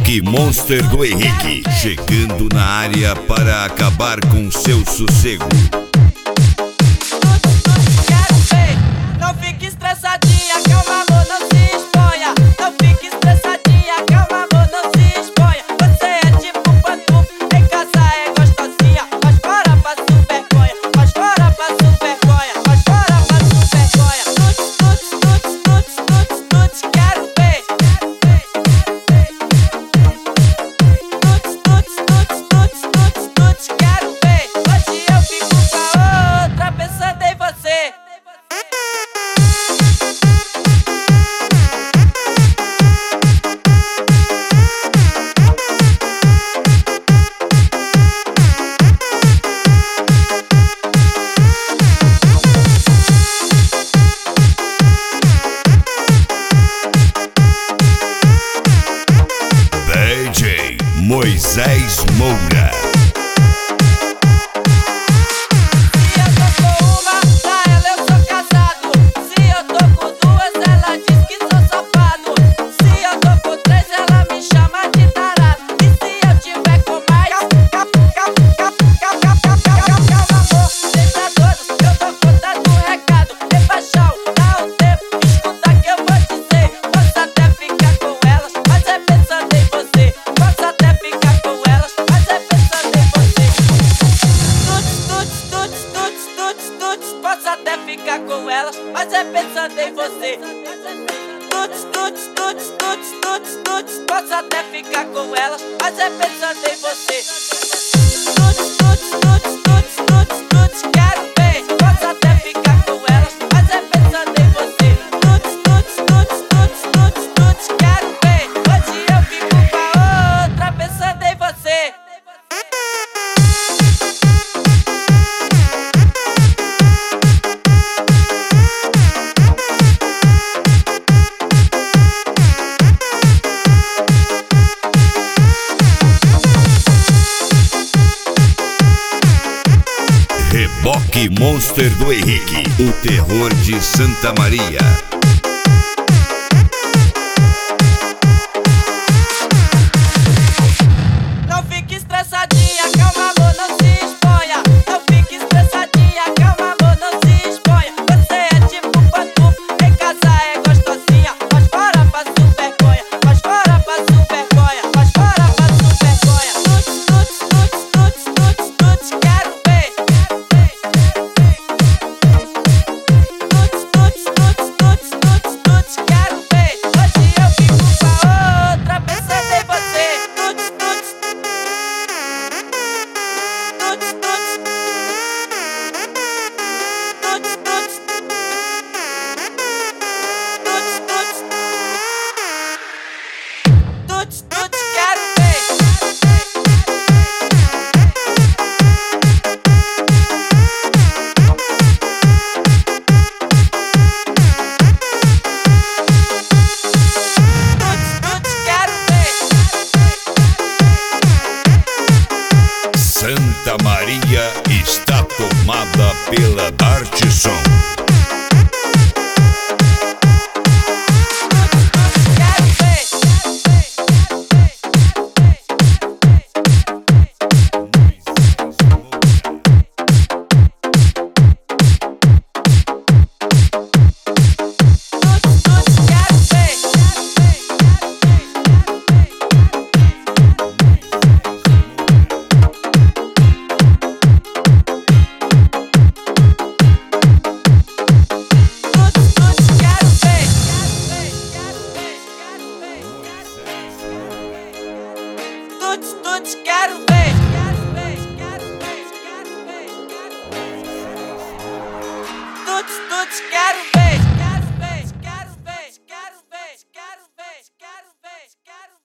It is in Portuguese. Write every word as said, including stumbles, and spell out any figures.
Reboque Monster do Henrique, chegando na área para acabar com seu sossego. Quero ver, não fique estressadinha, calma amor, não se exponha. Não fique estressadinha, calma amor, não se exponha. Você é tipo pantufa, em casa é gostosinha, mas fora passa vergonha, mas fora passa vergonha, mas fora passa vergonha. Tuts, tuts, tuts, tuts, tuts, tuts, quero ver. Tuts, tuts, tuts, tuts, tuts, tuts, quero ver. Hoje eu fico com a outra pensando em você. D J Moisés Moura. Se eu tô com uma, pra ela eu sou casado. Se eu tô com duas, ela diz que sou safado. Se eu tô com três, ela me chama de tarado. E se eu tiver com mais, calma amor, deixa todo, eu tô contando um recado. Ei paixão, dá um tempo, escuta que eu vou dizer. Posso até ficar com elas, mas é pensando em você. Posso até ficar com elas, mas é pensando em você. Tuts, tuts, tuts, tuts, tuts, tuts. Posso até ficar com elas, mas é pensando em você. Tuts, tuts, tuts, tuts, tuts, tuts. Posso até ficar com elas, mas é pensando em você. Tuts, tuts, tuts, tuts, tuts, tuts, quero ver. Posso até ficar com elas, mas é pensando em você. Tuts, tuts, tuts, tuts, tuts, tuts, quero ver. Hoje eu fico com a outra pensando em você. Reboque Monster do Henrique, o terror de Santa Maria. Não fique estressadinha, calma amor, não se exponha. Não fique estressadinha, calma amor, não se exponha. Você é tipo pantufa, em casa é gostosinha, mas fora passa vergonha, mas fora passa vergonha, mas fora passa vergonha. Tuts, tuts, tuts, tuts, tuts, tuts, quero ver. Tuts, tuts, tuts, tuts, tuts, tuts, quero ver. Hoje eu fico com a outra pensando em você. Tuts, tuts. Tuts, tuts. Tuts, tuts. Tuts, tuts. Tuts, tuts, quero ver. Tuts, tuts, quero ver. Santa Maria está tomada pela Arte Som. Quero ver. Tuts, tuts, quero ver. Tuts, tuts, quero ver. Tuts, tuts, quero ver. Tuts, tuts, quero ver.